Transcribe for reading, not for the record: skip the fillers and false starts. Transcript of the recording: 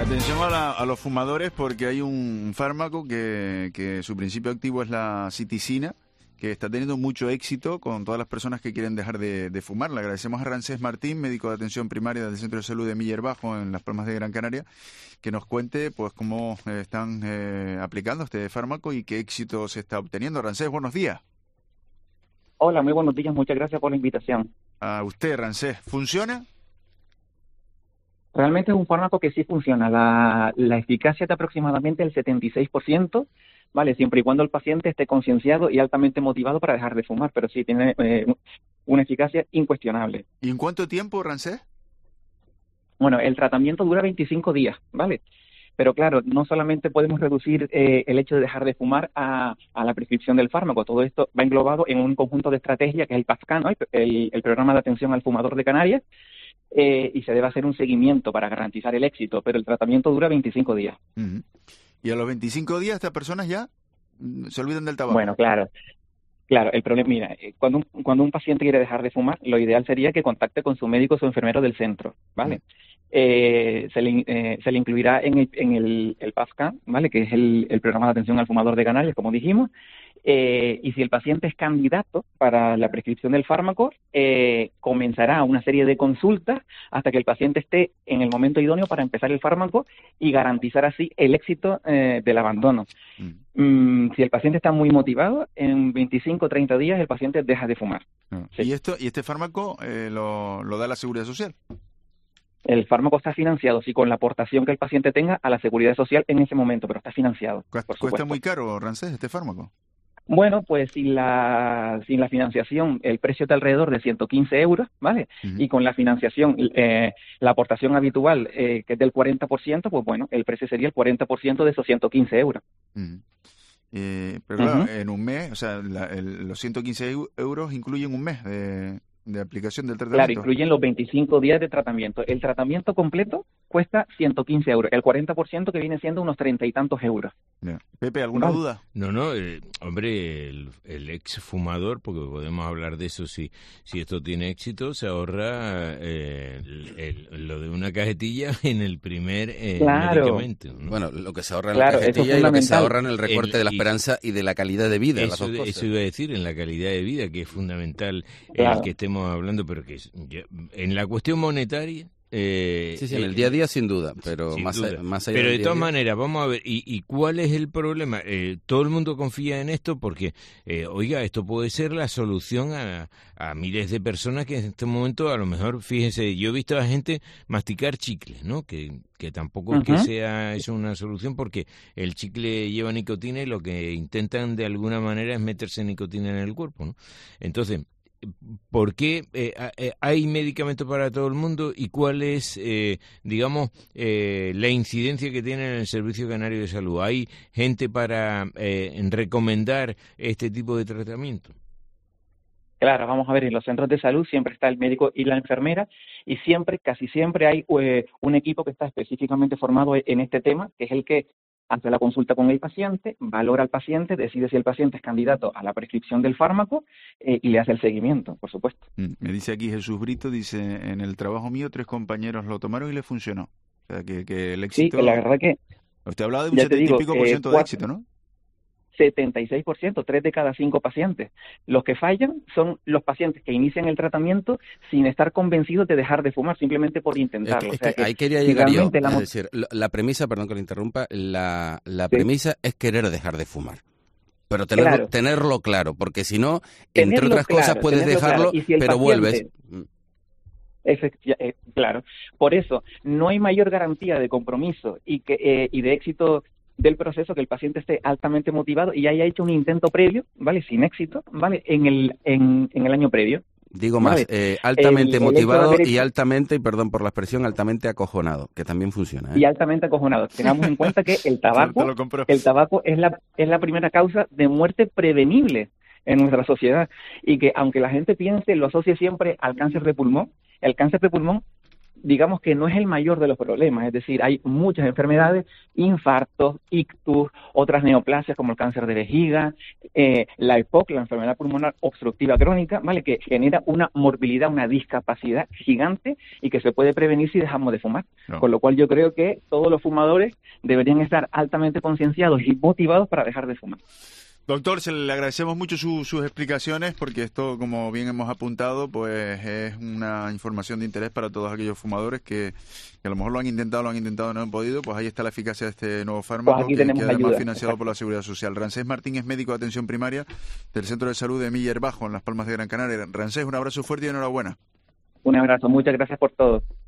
Atención a los fumadores, porque hay un fármaco que su principio activo es la citicina, que está teniendo mucho éxito con todas las personas que quieren dejar de fumar. Le agradecemos a Rancés Martín, médico de atención primaria del Centro de Salud de Miller Bajo, en Las Palmas de Gran Canaria, que nos cuente pues cómo están aplicando este fármaco y qué éxito se está obteniendo. Rancés, buenos días. Hola, muy buenos días, muchas gracias por la invitación. A usted, Rancés, ¿funciona? Realmente es un fármaco que sí funciona. La eficacia es de aproximadamente el 76%, ¿vale? Siempre y cuando el paciente esté concienciado y altamente motivado para dejar de fumar, pero sí tiene una eficacia incuestionable. ¿Y en cuánto tiempo, Rancés? Bueno, el tratamiento dura 25 días, ¿vale? Pero claro, no solamente podemos reducir el hecho de dejar de fumar a la prescripción del fármaco. Todo esto va englobado en un conjunto de estrategias que es el PAFCAN, ¿no? el Programa de Atención al Fumador de Canarias, y se debe hacer un seguimiento para garantizar el éxito, pero el tratamiento dura 25 días. Uh-huh. Y a los 25 días estas personas ya se olvidan del tabaco. Bueno, claro, el problema, mira, cuando un paciente quiere dejar de fumar, lo ideal sería que contacte con su médico o su enfermero del centro, ¿vale? Se le incluirá en el PAFCAN, ¿vale? Que es el Programa de Atención al Fumador de Canarias, como dijimos, y si el paciente es candidato para la prescripción del fármaco, comenzará una serie de consultas hasta que el paciente esté en el momento idóneo para empezar el fármaco y garantizar así el éxito del abandono. Si el paciente está muy motivado, en 25 o 30 días el paciente deja de fumar. Sí. ¿Y este fármaco lo da la Seguridad Social? El fármaco está financiado, sí, con la aportación que el paciente tenga a la Seguridad Social en ese momento, pero está financiado. ¿Cuesta muy caro, Rancés, este fármaco? Bueno, pues sin la financiación el precio está alrededor de 115 euros, ¿vale? Uh-huh. Y con la financiación, la aportación habitual, que es del 40%, pues bueno, el precio sería el 40% de esos 115 euros. Uh-huh. Pero claro, en un mes, o sea, los 115 euros incluyen un mes de aplicación del tratamiento. Claro, incluyen los 25 días de tratamiento. El tratamiento completo cuesta 115 euros, el 40% que viene siendo unos 30 y tantos euros. Yeah. Pepe, ¿alguna duda? No, hombre, el exfumador, porque podemos hablar de eso, si esto tiene éxito, se ahorra lo de una cajetilla en el primer medicamento, ¿no? Bueno, lo que se ahorra en la cajetilla y lo que se ahorra en el recorte de la esperanza y de la calidad de vida. Eso iba a decir, en la calidad de vida, que es fundamental el que estemos hablando, pero que en la cuestión monetaria... sí, en el día a día sin duda, pero más allá pero del de todas maneras, vamos a ver, ¿y cuál es el problema? Todo el mundo confía en esto porque, oiga, esto puede ser la solución a miles de personas que en este momento, a lo mejor, fíjense, yo he visto a gente masticar chicles, ¿no? Que tampoco es que sea eso una solución, porque el chicle lleva nicotina y lo que intentan de alguna manera es meterse nicotina en el cuerpo, ¿no? Entonces, ¿por qué hay medicamentos para todo el mundo y cuál es, la incidencia que tiene en el Servicio Canario de Salud? ¿Hay gente para recomendar este tipo de tratamiento? Claro, vamos a ver, en los centros de salud siempre está el médico y la enfermera y casi siempre hay un equipo que está específicamente formado en este tema, que es el que hace la consulta con el paciente, valora al paciente, decide si el paciente es candidato a la prescripción del fármaco y le hace el seguimiento, por supuesto. Me dice aquí Jesús Brito, dice, en el trabajo mío 3 compañeros lo tomaron y le funcionó. O sea, que el éxito... Sí, la verdad que... Usted hablaba de un 70 y pico por ciento de éxito, ¿no? 76%, 3 de cada 5 pacientes. Los que fallan son los pacientes que inician el tratamiento sin estar convencidos de dejar de fumar, simplemente por intentarlo. Ahí quería llegar yo. Es decir, la premisa, perdón que le interrumpa, la premisa es querer dejar de fumar. Pero tenerlo claro, porque si no, entre otras cosas puedes dejarlo, pero vuelves. Claro. Por eso, no hay mayor garantía de compromiso y de éxito del proceso que el paciente esté altamente motivado y haya hecho un intento previo, ¿vale? Sin éxito, ¿vale? En el año previo. Digo más, altamente motivado y altamente, y perdón por la expresión, altamente acojonado, que también funciona. Y altamente acojonado. Tengamos en cuenta que el tabaco es la primera causa de muerte prevenible en nuestra sociedad y que aunque la gente piense, lo asocie siempre al cáncer de pulmón, el cáncer de pulmón digamos que no es el mayor de los problemas, es decir, hay muchas enfermedades, infartos, ictus, otras neoplasias como el cáncer de vejiga, la EPOC, la enfermedad pulmonar obstructiva crónica, ¿vale? Que genera una morbilidad, una discapacidad gigante y que se puede prevenir si dejamos de fumar. No. Con lo cual yo creo que todos los fumadores deberían estar altamente concienciados y motivados para dejar de fumar. Doctor, le agradecemos mucho sus explicaciones porque esto, como bien hemos apuntado, pues es una información de interés para todos aquellos fumadores que a lo mejor lo han intentado, no han podido. Pues ahí está la eficacia de este nuevo fármaco pues que además financiado por la Seguridad Social. Rancés Martín es médico de atención primaria del Centro de Salud de Miller Bajo, en Las Palmas de Gran Canaria. Rancés, un abrazo fuerte y enhorabuena. Un abrazo, muchas gracias por todo.